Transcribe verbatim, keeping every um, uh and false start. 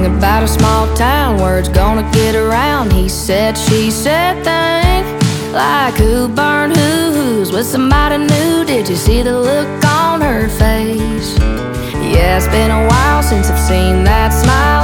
Sing about a small town, word's gonna get around. He said, she said thing, like who burned who, who's with somebody new. Did you see the look on her face? Yeah, it's been a while since I've seen that smile.